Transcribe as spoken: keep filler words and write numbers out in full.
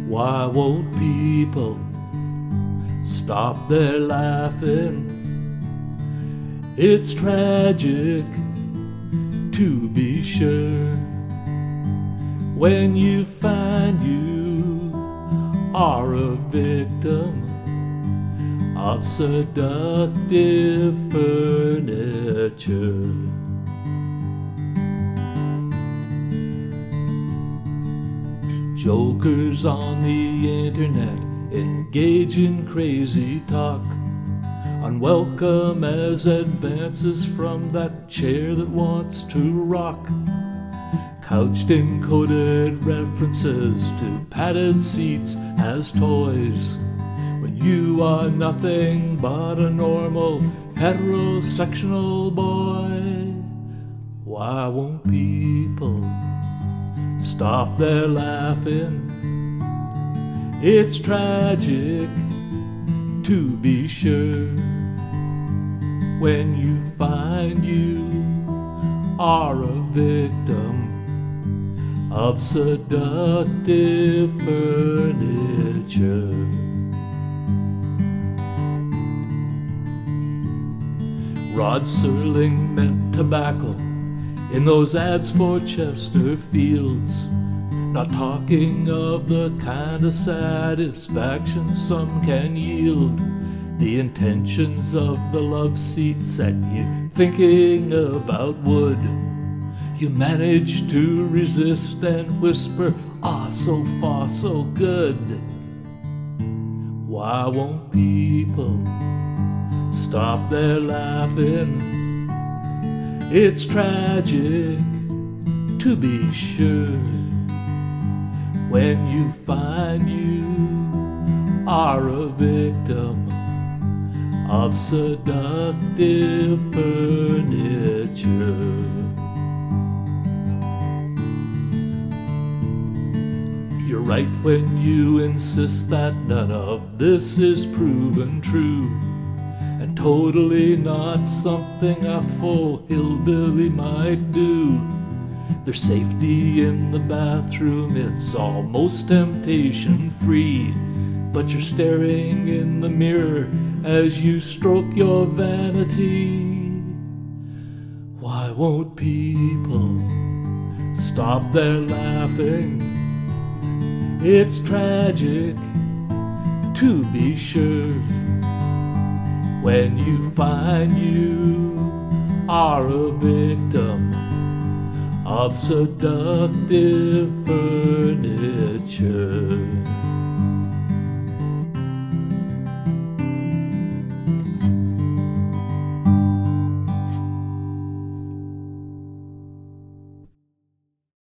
Why won't people stop their laughing? It's tragic, to be sure, when you find you are a victim of seductive furniture. Jokers on the internet engage in crazy talk, unwelcome as advances from that chair that wants to rock, couched in coded references to padded seats as toys, when you are nothing but a normal heterosexual boy. Why won't people stop their laughing? It's tragic, to be sure, when you find you are a victim of seductive furniture. Rod Serling meant tobacco in those ads for Chesterfields, not talking of the kind of satisfaction some can yield. The intentions of the love seat set you thinking about wood. You manage to resist and whisper, ah, so far so good. Why won't people stop their laughing? It's tragic, to be sure, when you find you are a victim of seductive furniture. You're right when you insist that none of this is proven true, and totally not something a full hillbilly might do. There's safety in the bathroom, it's almost temptation-free, but you're staring in the mirror as you stroke your vanity. Why won't people stop their laughing? It's tragic, to be sure, when you find you are a victim of seductive furniture.